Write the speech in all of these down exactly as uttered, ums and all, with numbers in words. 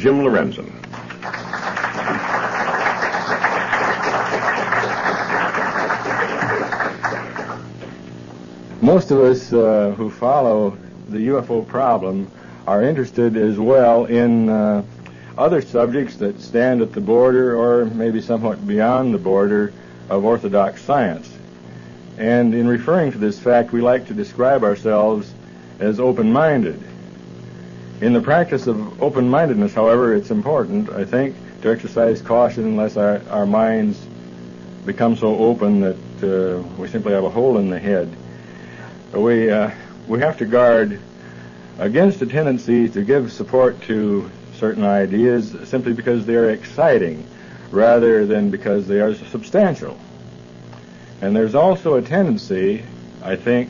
Jim Lorenzen. Most of us uh, who follow the U F O problem are interested as well in uh, other subjects that stand at the border or maybe somewhat beyond the border of orthodox science. And in referring to this fact, we like to describe ourselves as open-minded. In the practice of open-mindedness, however, it's important, I think, to exercise caution unless our, our minds become so open that uh, we simply have a hole in the head. We, uh, we have to guard against a tendency to give support to certain ideas simply because they are exciting rather than because they are substantial. And there's also a tendency, I think,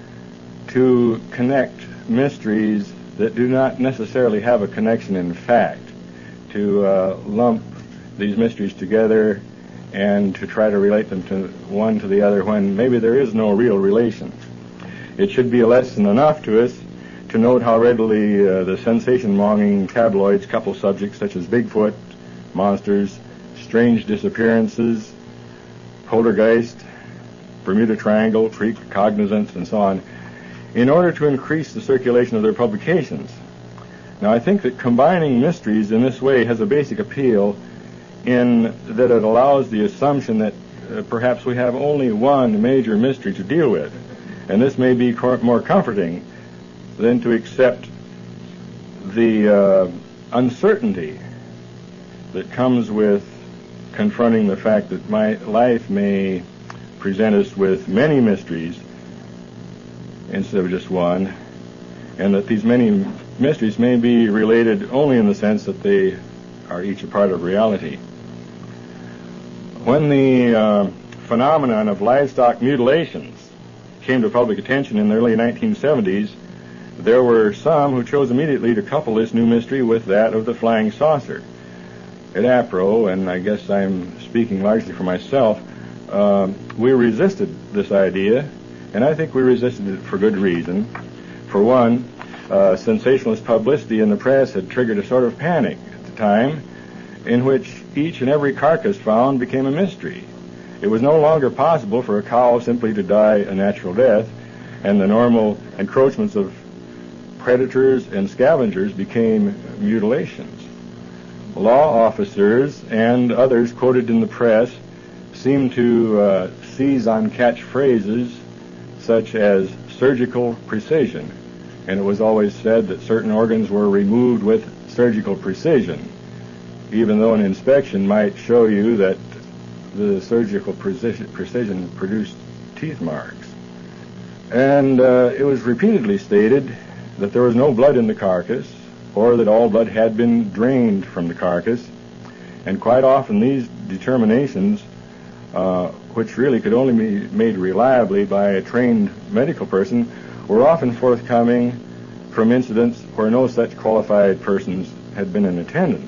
to connect mysteries that do not necessarily have a connection in fact, to uh, lump these mysteries together and to try to relate them to one to the other when maybe there is no real relation. It should be a lesson enough to us to note how readily uh, the sensation-monging tabloids couple subjects such as Bigfoot, monsters, strange disappearances, poltergeist, Bermuda Triangle, precognizance, and so on, in order to increase the circulation of their publications. Now, I think that combining mysteries in this way has a basic appeal in that it allows the assumption that uh, perhaps we have only one major mystery to deal with. And this may be cor- more comforting than to accept the uh, uncertainty that comes with confronting the fact that my life may present us with many mysteries instead of just one, and that these many mysteries may be related only in the sense that they are each a part of reality. When the uh, phenomenon of livestock mutilations came to public attention in the early nineteen seventies, there were some who chose immediately to couple this new mystery with that of the flying saucer. At APRO, and I guess I'm speaking largely for myself, uh, we resisted this idea, and I think we resisted it for good reason. For one, uh, sensationalist publicity in the press had triggered a sort of panic at the time in which each and every carcass found became a mystery. It was no longer possible for a cow simply to die a natural death, and the normal encroachments of predators and scavengers became mutilations. Law officers and others quoted in the press seemed to uh, seize on catchphrases such as surgical precision, and it was always said that certain organs were removed with surgical precision, even though an inspection might show you that the surgical precision, precision produced teeth marks. And uh, it was repeatedly stated that there was no blood in the carcass, or that all blood had been drained from the carcass. And quite often these determinations, uh, which really could only be made reliably by a trained medical person, were often forthcoming from incidents where no such qualified persons had been in attendance.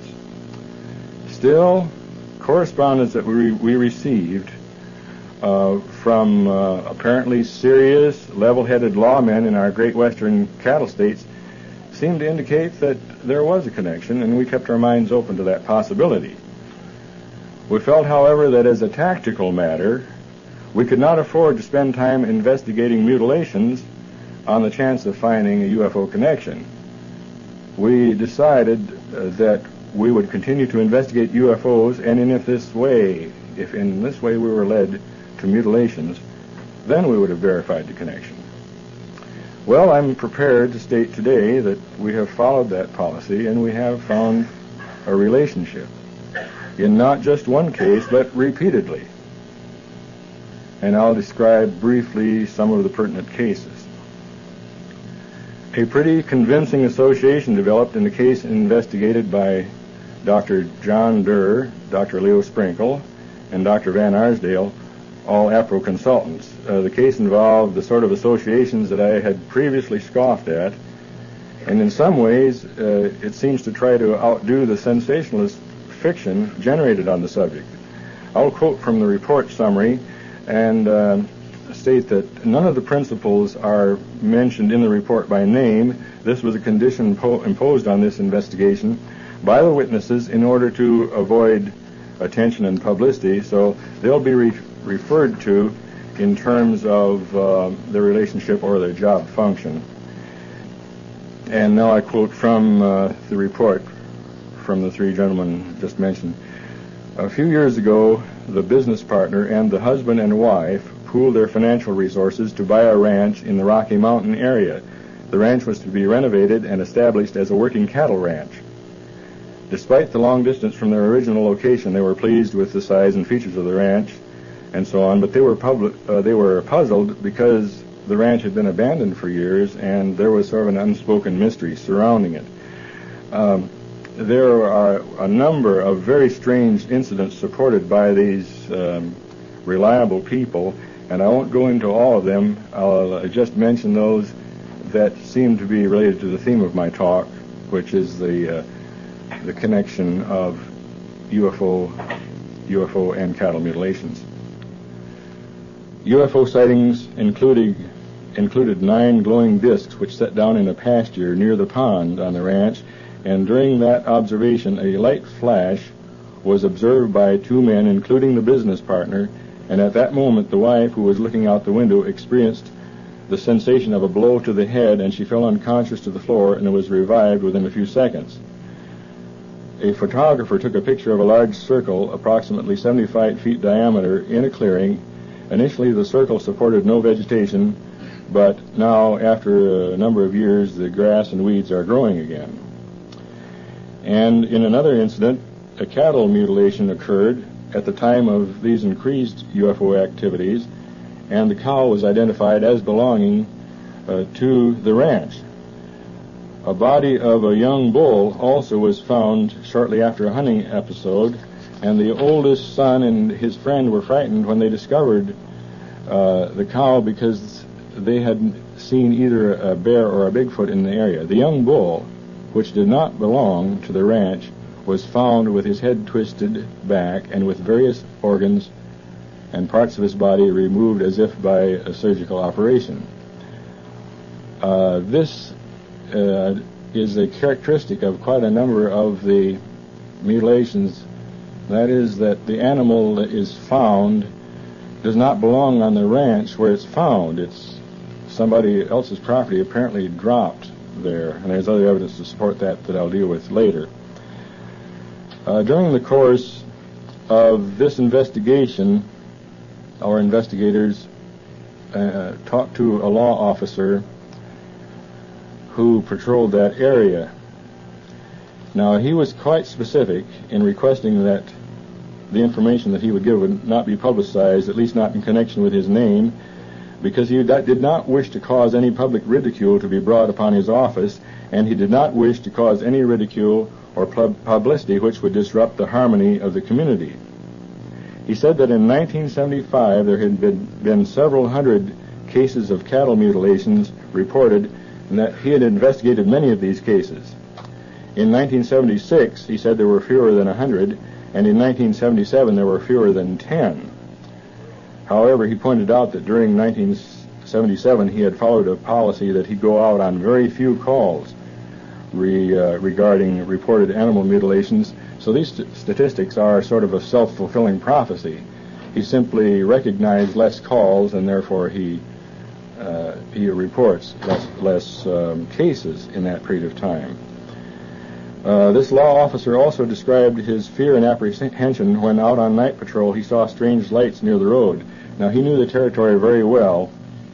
Still, correspondence that we, we received uh, from uh, apparently serious, level-headed lawmen in our great western cattle states seemed to indicate that there was a connection, and we kept our minds open to that possibility. We felt, however, that as a tactical matter, we could not afford to spend time investigating mutilations on the chance of finding a U F O connection. We decided uh, that we would continue to investigate U F Os, and in if this way, if in this way we were led to mutilations, then we would have verified the connection. Well, I'm prepared to state today that we have followed that policy, and we have found a relationship in not just one case, but repeatedly. And I'll describe briefly some of the pertinent cases. A pretty convincing association developed in the case investigated by Doctor John Durr, Doctor Leo Sprinkle, and Doctor Van Arsdale, all APRO consultants. Uh, the case involved the sort of associations that I had previously scoffed at, and in some ways uh, it seems to try to outdo the sensationalist fiction generated on the subject. I'll quote from the report summary and uh, state that none of the principals are mentioned in the report by name. This was a condition po- imposed on this investigation by the witnesses in order to avoid attention and publicity, so they'll be re- referred to in terms of uh, their relationship or their job function. And now I quote from uh, the report from the three gentlemen just mentioned. A few years ago, the business partner and the husband and wife pooled their financial resources to buy a ranch in the Rocky Mountain area. The ranch was to be renovated and established as a working cattle ranch. Despite the long distance from their original location, they were pleased with the size and features of the ranch and so on, but they were public, uh, they were puzzled because the ranch had been abandoned for years and there was sort of an unspoken mystery surrounding it. Um, there are a number of very strange incidents supported by these um, reliable people, and I won't go into all of them. I'll just mention those that seem to be related to the theme of my talk, which is the uh, the connection of U F O, U F O and cattle mutilations. U F O sightings included included nine glowing discs which set down in a pasture near the pond on the ranch, and during that observation a light flash was observed by two men, including the business partner, and at that moment the wife, who was looking out the window, experienced the sensation of a blow to the head, and she fell unconscious to the floor and was revived within a few seconds. A photographer took a picture of a large circle approximately seventy-five feet diameter in a clearing. Initially the circle supported no vegetation, but now after a number of years the grass and weeds are growing again. And in another incident, a cattle mutilation occurred at the time of these increased U F O activities, and the cow was identified as belonging uh, to the ranch. A body of a young bull also was found shortly after a hunting episode, and the oldest son and his friend were frightened when they discovered uh, the cow because they had seen either a bear or a Bigfoot in the area. The young bull, which did not belong to the ranch, was found with his head twisted back and with various organs and parts of his body removed as if by a surgical operation. Uh, this uh, is a characteristic of quite a number of the mutilations. That is, that the animal that is found does not belong on the ranch where it's found. It's somebody else's property apparently dropped there, and there's other evidence to support that that I'll deal with later. Uh, during the course of this investigation, our investigators uh, talked to a law officer who patrolled that area. Now, he was quite specific in requesting that the information that he would give would not be publicized, at least not in connection with his name, because he did not wish to cause any public ridicule to be brought upon his office, and he did not wish to cause any ridicule or publicity which would disrupt the harmony of the community. He said that in nineteen seventy-five there had been, been several hundred cases of cattle mutilations reported, and that he had investigated many of these cases. In nineteen seventy-six, he said there were fewer than one hundred, and in nineteen seventy-seven there were fewer than ten. However, he pointed out that during nineteen seventy-seven he had followed a policy that he'd go out on very few calls re, uh, regarding reported animal mutilations. So these st- statistics are sort of a self-fulfilling prophecy. He simply recognized less calls, and therefore he uh, he reports less, less um, cases in that period of time. Uh, this law officer also described his fear and apprehension when out on night patrol he saw strange lights near the road. Now, he knew the territory very well,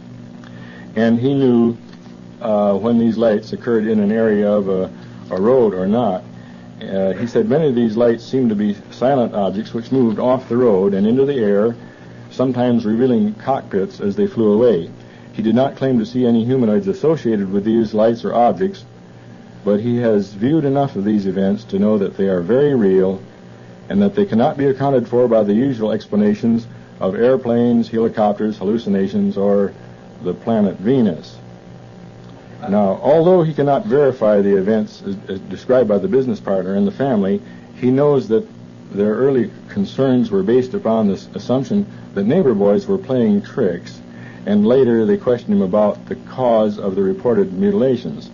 and he knew uh, when these lights occurred in an area of a, a road or not. Uh, he said many of these lights seemed to be silent objects which moved off the road and into the air, sometimes revealing cockpits as they flew away. He did not claim to see any humanoids associated with these lights or objects, but he has viewed enough of these events to know that they are very real and that they cannot be accounted for by the usual explanations of airplanes, helicopters, hallucinations, or the planet Venus. Now, although he cannot verify the events as, as described by the business partner and the family, he knows that their early concerns were based upon this assumption that neighbor boys were playing tricks, and later they questioned him about the cause of the reported mutilations.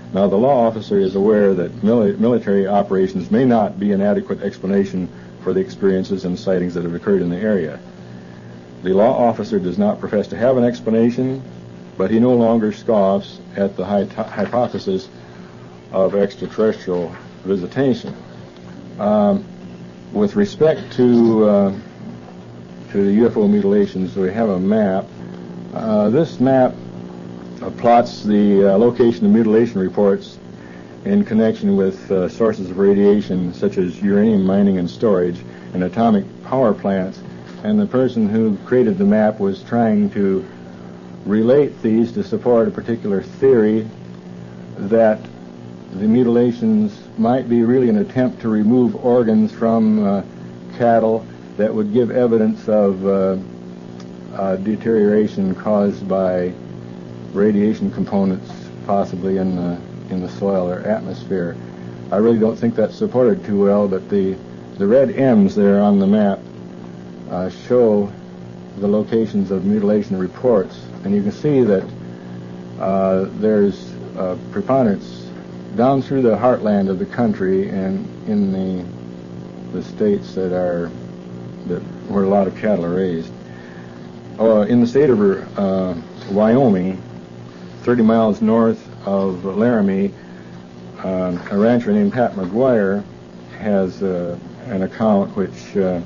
Now, the law officer is aware that mili- military operations may not be an adequate explanation for the experiences and sightings that have occurred in the area. The law officer does not profess to have an explanation, but he no longer scoffs at the hy- hypothesis of extraterrestrial visitation. Um, with respect to uh, to the U F O mutilations, we have a map. Uh, this map uh, plots the uh, location of mutilation reports in connection with uh, sources of radiation such as uranium mining and storage and atomic power plants. And the person who created the map was trying to relate these to support a particular theory that the mutilations might be really an attempt to remove organs from uh, cattle that would give evidence of uh, uh, deterioration caused by radiation components possibly in the, in the soil or atmosphere. I really don't think that's supported too well, but the, the red M's there on the map uh, show the locations of mutilation reports, and you can see that uh, there's uh, preponderance down through the heartland of the country and in the the states that are that where a lot of cattle are raised. Uh, in the state of uh, Wyoming, thirty miles north of Laramie, uh, a rancher named Pat McGuire has uh, an account which uh,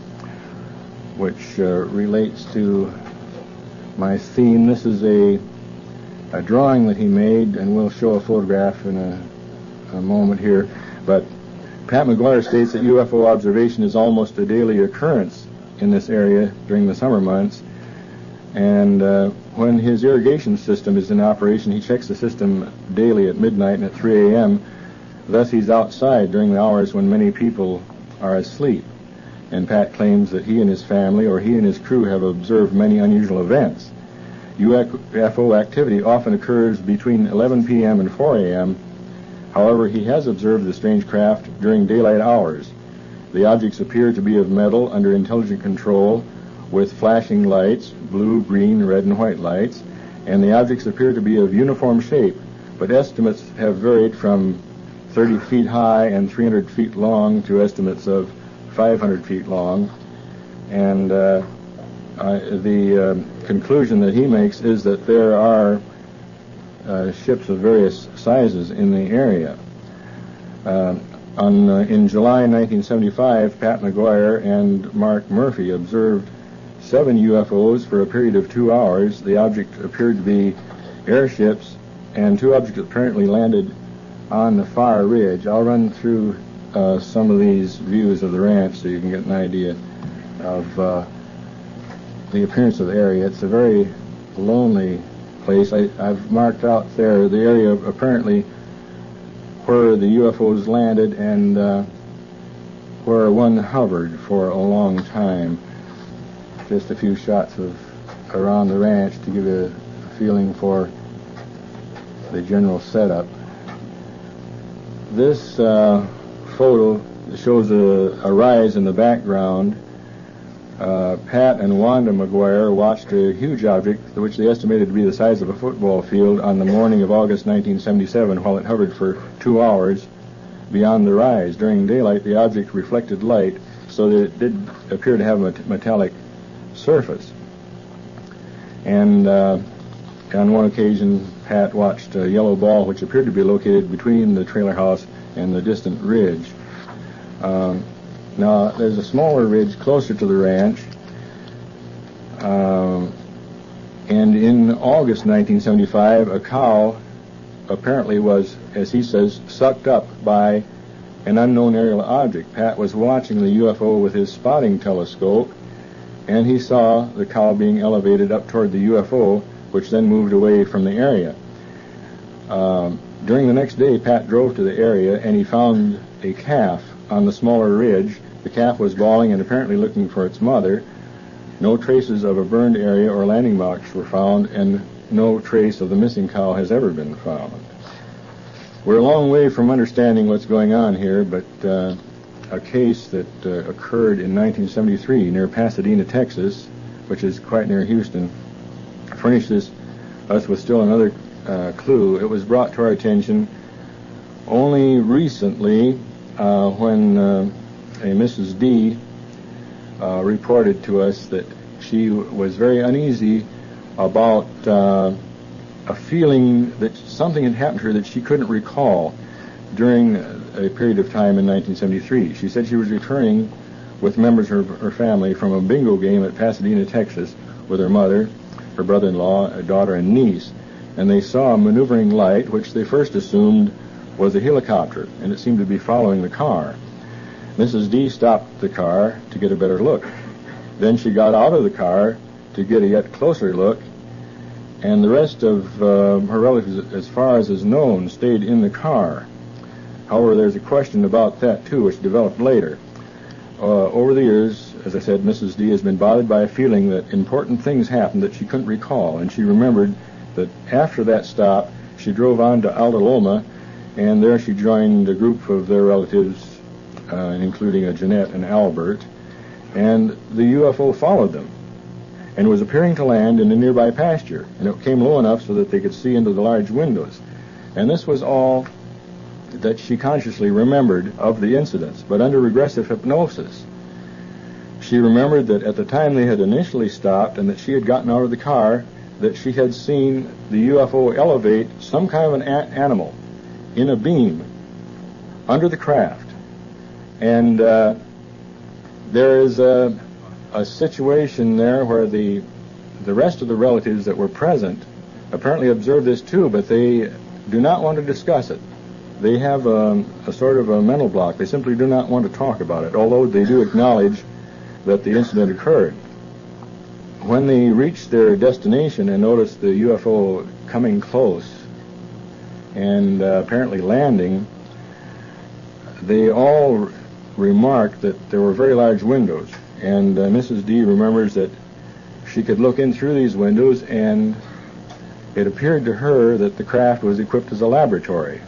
which uh, relates to my theme. This is a a drawing that he made, and we'll show a photograph in a a moment here, but Pat McGuire states that U F O observation is almost a daily occurrence in this area during the summer months, and uh, when his irrigation system is in operation, he checks the system daily at midnight and at three a.m. Thus, he's outside during the hours when many people are asleep, and Pat claims that he and his family or he and his crew have observed many unusual events. U F O activity often occurs between eleven p.m. and four a.m. However, he has observed the strange craft during daylight hours. The objects appear to be of metal under intelligent control with flashing lights, blue, green, red, and white lights, and the objects appear to be of uniform shape, but estimates have varied from thirty feet high and three hundred feet long to estimates of five hundred feet long. And uh, uh, the uh, conclusion that he makes is that there are Uh, ships of various sizes in the area. Uh, on, uh, in July nineteen seventy-five, Pat McGuire and Mark Murphy observed seven U F Os for a period of two hours. The object appeared to be airships, and two objects apparently landed on the far ridge. I'll run through uh, some of these views of the ranch so you can get an idea of uh, the appearance of the area. It's a very lonely place. I, I've marked out there the area apparently where the U F Os landed and uh, where one hovered for a long time. Just a few shots of around the ranch to give you a feeling for the general setup. This uh, photo shows a, a rise in the background. Uh, Pat and Wanda McGuire watched a huge object, which they estimated to be the size of a football field, on the morning of August nineteen seventy-seven, while it hovered for two hours beyond the rise. During daylight, the object reflected light, so that it did appear to have a metallic surface. And uh, on one occasion, Pat watched a yellow ball, which appeared to be located between the trailer house and the distant ridge. Um, Now, there's a smaller ridge closer to the ranch, um, and in August nineteen seventy-five, a cow apparently was, as he says, sucked up by an unknown aerial object. Pat was watching the U F O with his spotting telescope, and he saw the cow being elevated up toward the U F O, which then moved away from the area. Um, during the next day, Pat drove to the area, and he found a calf on the smaller ridge. The calf was bawling and apparently looking for its mother. No traces of a burned area or landing marks were found, and no trace of the missing cow has ever been found. We're a long way from understanding what's going on here, but uh, a case that uh, occurred in nineteen seventy-three near Pasadena, Texas, which is quite near Houston, furnishes us with still another uh, clue. It was brought to our attention Only recently, uh, when uh, a Missus D uh, reported to us that she was very uneasy about uh, a feeling that something had happened to her that she couldn't recall during a period of time in nineteen seventy-three. She said she was returning with members of her family from a bingo game at Pasadena, Texas, with her mother, her brother-in-law, a daughter, and niece, and they saw a maneuvering light, which they first assumed was a helicopter, and it seemed to be following the car. Missus D stopped the car to get a better look. Then she got out of the car to get a yet closer look, and the rest of uh, her relatives, as far as is known, stayed in the car. However, there's a question about that, too, which developed later. Uh, over the years, as I said, Missus D has been bothered by a feeling that important things happened that she couldn't recall, and she remembered that after that stop, she drove on to Alta Loma, and there she joined a group of their relatives, uh, including a Jeanette and Albert, and the U F O followed them and was appearing to land in a nearby pasture, and it came low enough so that they could see into the large windows. And this was all that she consciously remembered of the incidents, but under regressive hypnosis. She remembered that at the time they had initially stopped and that she had gotten out of the car, that she had seen the U F O elevate some kind of an a- animal in a beam under the craft. And uh, there is a, a situation there where the the rest of the relatives that were present apparently observed this too, but they do not want to discuss it. They have a, a sort of a mental block. They simply do not want to talk about it, although they do acknowledge that the incident occurred. When they reached their destination and noticed the U F O coming close and uh, apparently landing, they all remarked that there were very large windows. And uh, Missus D remembers that she could look in through these windows, and it appeared to her that the craft was equipped as a laboratory.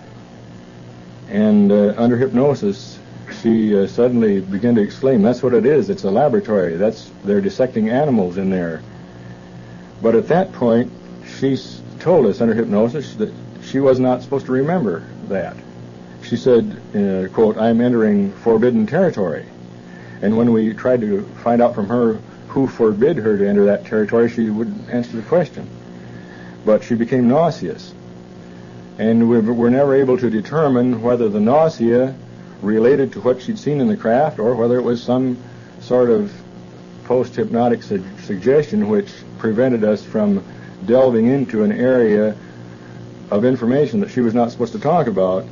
And uh, under hypnosis, she uh, suddenly began to exclaim, "That's what it is, it's a laboratory. That's, they're dissecting animals in there." But at that point, she s- told us under hypnosis that she was not supposed to remember that. She said, uh, quote, "I'm entering forbidden territory." And when we tried to find out from her who forbid her to enter that territory, she wouldn't answer the question. But she became nauseous. And we were never able to determine whether the nausea related to what she'd seen in the craft or whether it was some sort of post-hypnotic su- suggestion which prevented us from delving into an area of information that she was not supposed to talk about.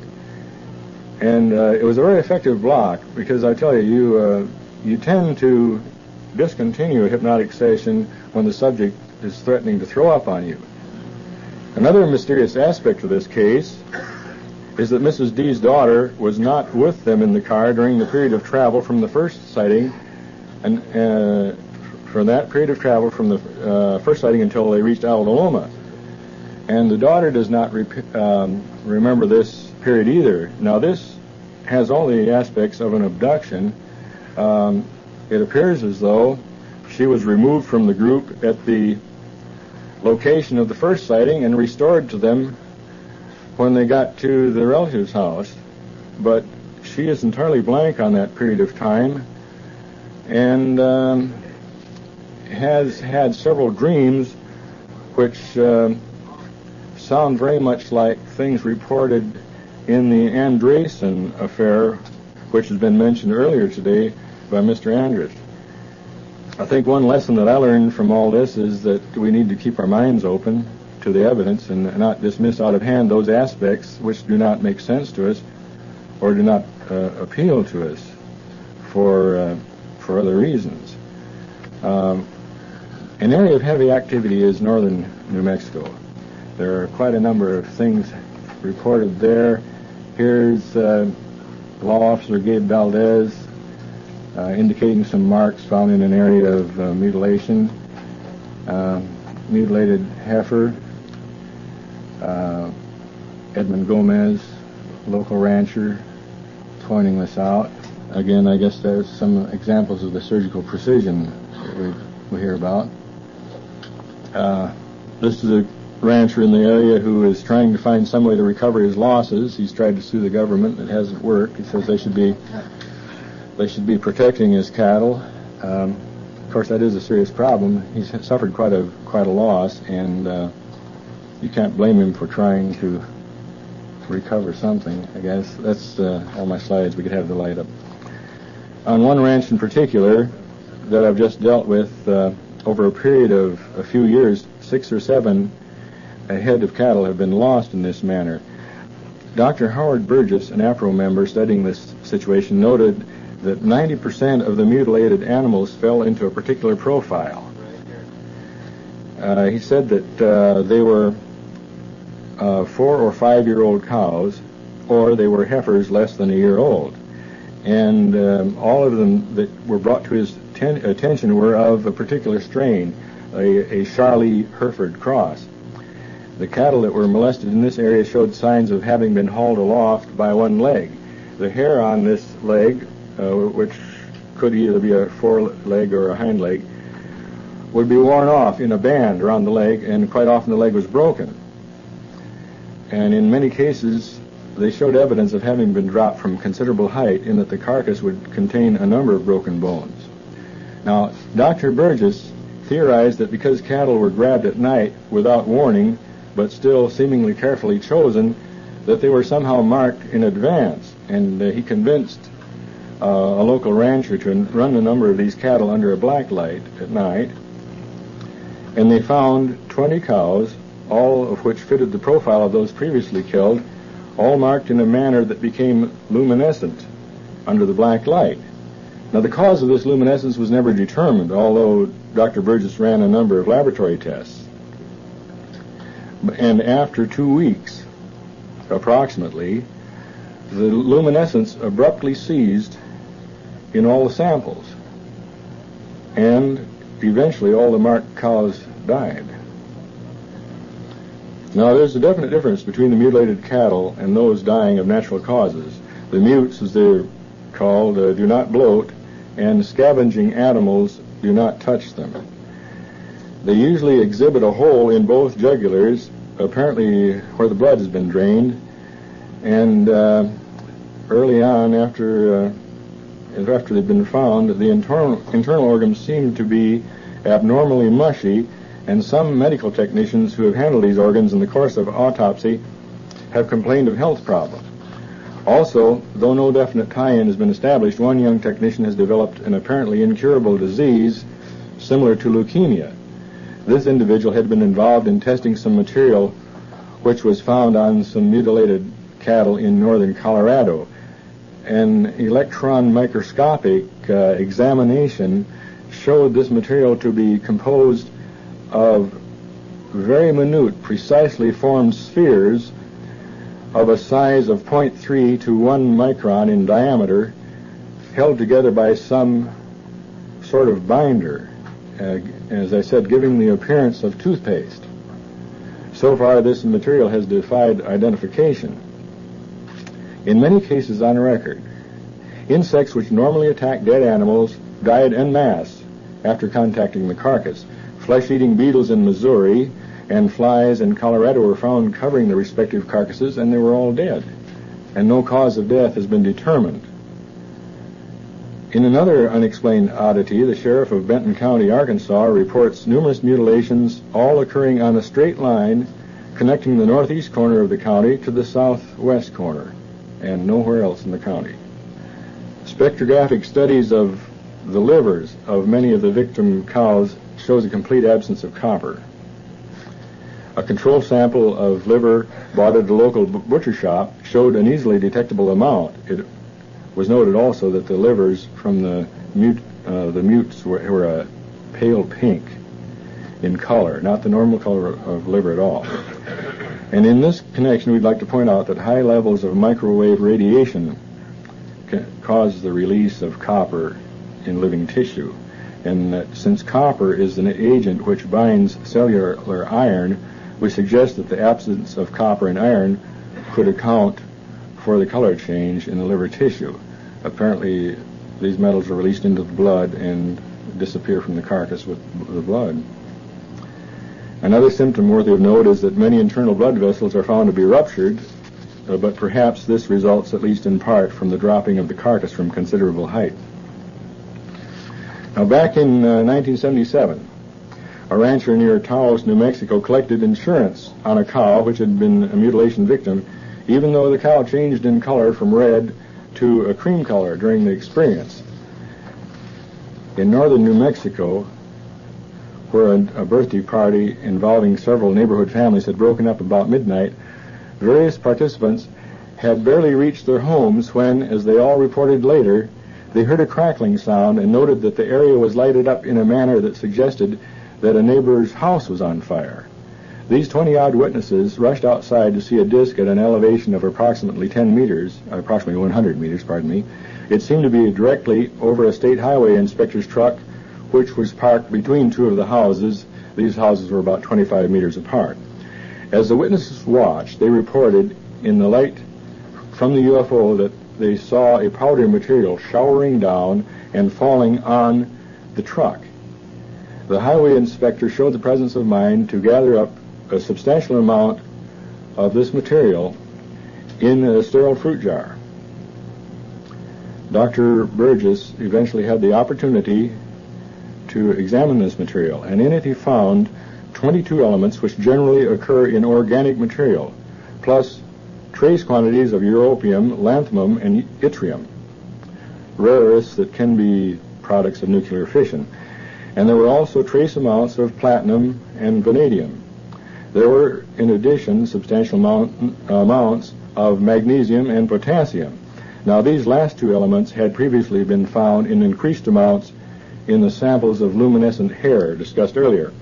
And uh, it was a very effective block, because I tell you, you, uh, you tend to discontinue a hypnotic session when the subject is threatening to throw up on you. Another mysterious aspect of this case is that Missus D's daughter was not with them in the car during the period of travel from the first sighting, and uh, for that period of travel from the uh, first sighting until they reached Alta Loma. And the daughter does not rep- um, remember this period either. Now, this has all the aspects of an abduction. Um, it appears as though she was removed from the group at the location of the first sighting and restored to them when they got to the relative's house. But she is entirely blank on that period of time, and um, has had several dreams which uh, sound very much like things reported in the Andresen affair, which has been mentioned earlier today by Mister Andrus. I think one lesson that I learned from all this is that we need to keep our minds open to the evidence and not dismiss out of hand those aspects which do not make sense to us or do not uh, appeal to us for uh, for other reasons. Um, an area of heavy activity is northern New Mexico. There are quite a number of things reported there. Here's uh, Law Officer Gabe Valdez uh, indicating some marks found in an area of uh, mutilation. Uh, mutilated heifer. Uh, Edmund Gomez, local rancher, pointing this out. Again, I guess there's some examples of the surgical precision that we, we hear about. Uh, this is a rancher in the area who is trying to find some way to recover his losses. He's tried to sue the government. It hasn't worked. He says they should be they should be protecting his cattle. Um, of course, that is a serious problem. He's suffered quite a quite a loss, and uh, you can't blame him for trying to recover something. I guess that's uh, all my slides. We could have the light up. On one ranch in particular that I've just dealt with, uh, over a period of a few years, six or seven head of cattle have been lost in this manner. Doctor Howard Burgess, an APRO member studying this situation, noted that ninety percent of the mutilated animals fell into a particular profile. Uh, he said that uh, they were uh, four or five-year-old cows, or they were heifers less than a year old. And um, all of them that were brought to his ten- attention were of a particular strain, a, a Charlie-Hereford cross. The cattle that were molested in this area showed signs of having been hauled aloft by one leg. The hair on this leg, uh, which could either be a foreleg or a hind leg, would be worn off in a band around the leg, and quite often the leg was broken. And in many cases, they showed evidence of having been dropped from considerable height, in that the carcass would contain a number of broken bones. Now, Doctor Burgess theorized that because cattle were grabbed at night without warning, but still seemingly carefully chosen, that they were somehow marked in advance. And uh, he convinced uh, a local rancher to run a number of these cattle under a black light at night. And they found twenty cows, all of which fitted the profile of those previously killed, all marked in a manner that became luminescent under the black light. Now, the cause of this luminescence was never determined, although Doctor Burgess ran a number of laboratory tests. And after two weeks, approximately, the luminescence abruptly ceased in all the samples. And eventually all the marked cows died. Now, there's a definite difference between the mutilated cattle and those dying of natural causes. The mutes, as they're called, uh, do not bloat, and scavenging animals do not touch them. They usually exhibit a hole in both jugulars, apparently where the blood has been drained, and uh, early on, after uh, after they've been found, the internal, internal organs seem to be abnormally mushy, and some medical technicians who have handled these organs in the course of autopsy have complained of health problems. Also, though no definite tie-in has been established, one young technician has developed an apparently incurable disease similar to leukemia. This individual had been involved in testing some material which was found on some mutilated cattle in northern Colorado. An electron microscopic uh, examination showed this material to be composed of very minute, precisely formed spheres of a size of zero point three to one micron in diameter, held together by some sort of binder, uh, as I said, giving the appearance of toothpaste. So far, this material has defied identification. In many cases on record, insects which normally attack dead animals died en masse after contacting the carcass. Flesh-eating beetles in Missouri and flies in Colorado were found covering the respective carcasses, and they were all dead, and no cause of death has been determined. In another unexplained oddity, the sheriff of Benton County, Arkansas, reports numerous mutilations, all occurring on a straight line connecting the northeast corner of the county to the southwest corner, and nowhere else in the county. Spectrographic studies of the livers of many of the victim cows shows a complete absence of copper. A control sample of liver bought at a local butcher shop showed an easily detectable amount. It was noted also that the livers from the mute, uh, the mutes were, were a pale pink in color, not the normal color of liver at all. And in this connection, we'd like to point out that high levels of microwave radiation can cause the release of copper in living tissue, and that since copper is an agent which binds cellular iron, we suggest that the absence of copper and iron could account for the color change in the liver tissue. Apparently, these metals are released into the blood and disappear from the carcass with the blood. Another symptom worthy of note is that many internal blood vessels are found to be ruptured, uh, but perhaps this results at least in part from the dropping of the carcass from considerable height. Now, back in uh, nineteen seventy-seven, a rancher near Taos, New Mexico, collected insurance on a cow which had been a mutilation victim, even though the cow changed in color from red to a cream color during the experience. In northern New Mexico, where a, a birthday party involving several neighborhood families had broken up about midnight, various participants had barely reached their homes when, as they all reported later, they heard a crackling sound and noted that the area was lighted up in a manner that suggested that a neighbor's house was on fire. These twenty-odd witnesses rushed outside to see a disc at an elevation of approximately ten meters, approximately one hundred meters, pardon me. It seemed to be directly over a state highway inspector's truck, which was parked between two of the houses. These houses were about twenty-five meters apart. As the witnesses watched, they reported in the light from the U F O that they saw a powder material showering down and falling on the truck. The highway inspector showed the presence of mind to gather up a substantial amount of this material in a sterile fruit jar. Doctor Burgess eventually had the opportunity to examine this material, and in it he found twenty-two elements which generally occur in organic material, plus trace quantities of europium, lanthanum, and yttrium, rare earths that can be products of nuclear fission. And there were also trace amounts of platinum and vanadium. There were, in addition, substantial amount, amounts of magnesium and potassium. Now, these last two elements had previously been found in increased amounts in the samples of luminescent hair discussed earlier.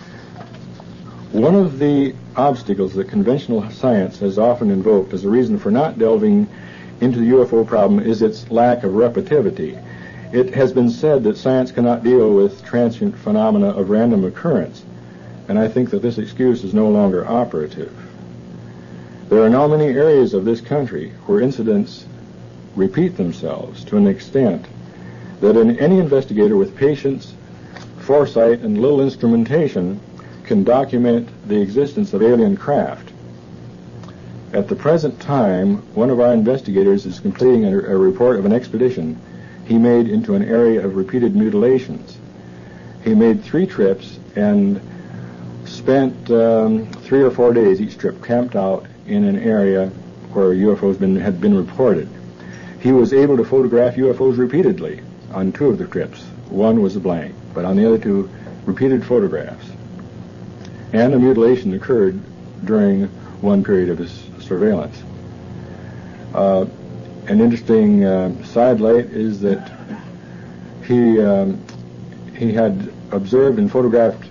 One of the obstacles that conventional science has often invoked as a reason for not delving into the U F O problem is its lack of repetitivity. It has been said that science cannot deal with transient phenomena of random occurrence, and I think that this excuse is no longer operative. There are now many areas of this country where incidents repeat themselves to an extent that in any investigator with patience, foresight, and little instrumentation can document the existence of alien craft. At the present time, one of our investigators is completing a, a report of an expedition he made into an area of repeated mutilations. He made three trips and spent um, three or four days each trip camped out in an area where U F Os been, had been reported. He was able to photograph U F Os repeatedly on two of the trips. One was a blank, but on the other two, repeated photographs. And a mutilation occurred during one period of his surveillance. Uh, an interesting uh, sidelight is that he um, he had observed and photographed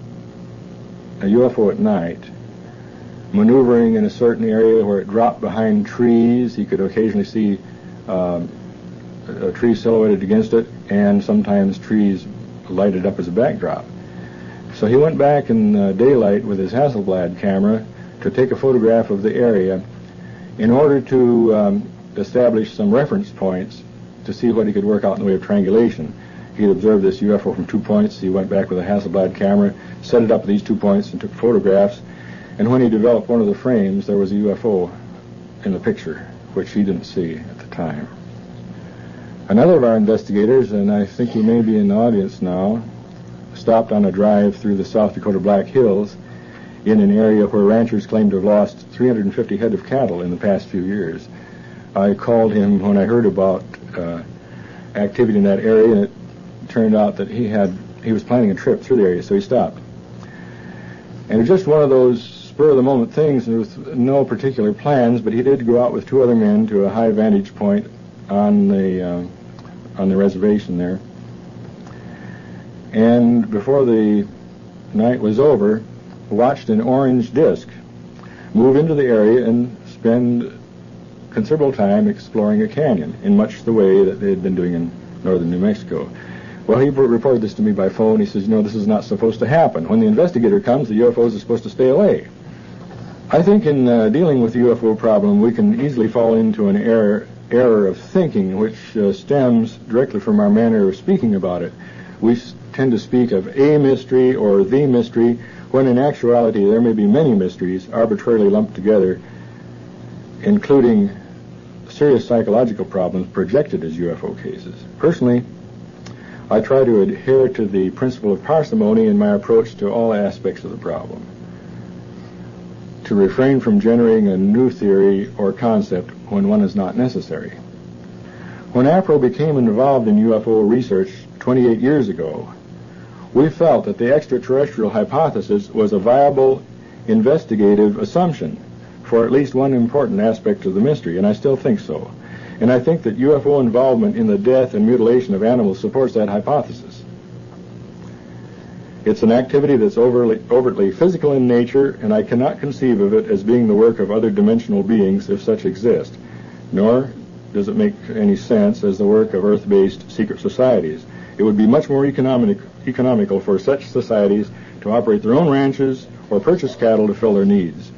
a U F O at night, maneuvering in a certain area where it dropped behind trees. He could occasionally see uh, a tree silhouetted against it, and sometimes trees lighted up as a backdrop. So he went back in uh, daylight with his Hasselblad camera to take a photograph of the area in order to um, establish some reference points to see what he could work out in the way of triangulation. He had observed this U F O from two points. He went back with a Hasselblad camera, set it up at these two points, and took photographs. And when he developed one of the frames, there was a U F O in the picture, which he didn't see at the time. Another of our investigators, and I think he may be in the audience now, stopped on a drive through the South Dakota Black Hills in an area where ranchers claim to have lost three hundred fifty head of cattle in the past few years. I called him when I heard about uh, activity in that area, and it turned out that he had he was planning a trip through the area, so he stopped. And it was just one of those spur-of-the-moment things with no particular plans, but he did go out with two other men to a high vantage point on the uh, on the reservation there. And before the night was over, watched an orange disc move into the area and spend considerable time exploring a canyon in much the way that they had been doing in northern New Mexico. Well, he reported this to me by phone. He says, you know, this is not supposed to happen. When the investigator comes, the U F Os are supposed to stay away. I think in uh, dealing with the U F O problem, we can easily fall into an error, error of thinking which uh, stems directly from our manner of speaking about it. We tend to speak of a mystery or the mystery when in actuality there may be many mysteries arbitrarily lumped together, including serious psychological problems projected as U F O cases. Personally, I try to adhere to the principle of parsimony in my approach to all aspects of the problem, to refrain from generating a new theory or concept when one is not necessary. When APRO became involved in U F O research twenty-eight years ago, we felt that the extraterrestrial hypothesis was a viable investigative assumption for at least one important aspect of the mystery, and I still think so. And I think that U F O involvement in the death and mutilation of animals supports that hypothesis. It's an activity that's overly, overtly physical in nature, and I cannot conceive of it as being the work of other dimensional beings, if such exist, nor does it make any sense as the work of Earth-based secret societies. It would be much more economic, economical for such societies to operate their own ranches or purchase cattle to fill their needs.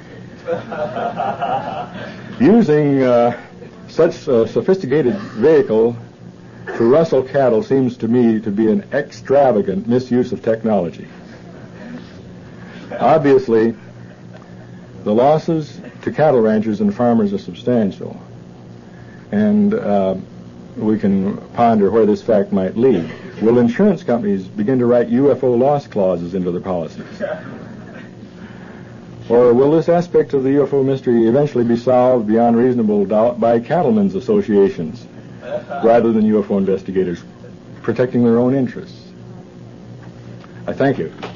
Using uh, such a sophisticated vehicle to rustle cattle seems to me to be an extravagant misuse of technology. Obviously, the losses to cattle ranchers and farmers are substantial, and uh, we can ponder where this fact might lead. Will insurance companies begin to write U F O loss clauses into their policies? Or will this aspect of the U F O mystery eventually be solved beyond reasonable doubt by cattlemen's associations rather than U F O investigators protecting their own interests? I thank you.